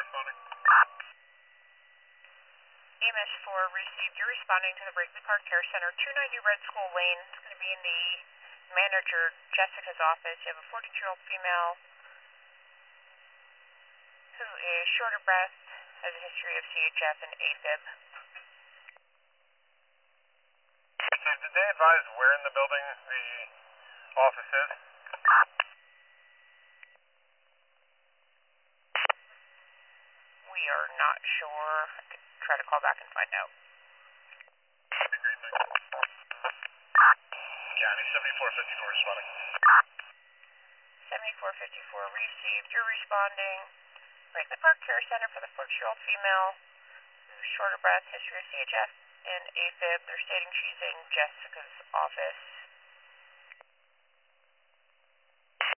responding. EMS 4 received. You're responding to the Brakely Park Care Center, 290 Red School Lane. It's going to be in the manager, Jessica's office. You have a 42-year-old female who is short of breath, has a history of CHF and AFib. Did they advise where in the building the office is? We are not sure. I could try to call back and find out. Okay, great, thank you. County 7454 responding. 7454 received. You're responding. Brakely Park Care Center for the 40-year-old female who's short of breath, history of CHF and AFib. They're stating she's in Jessica's office.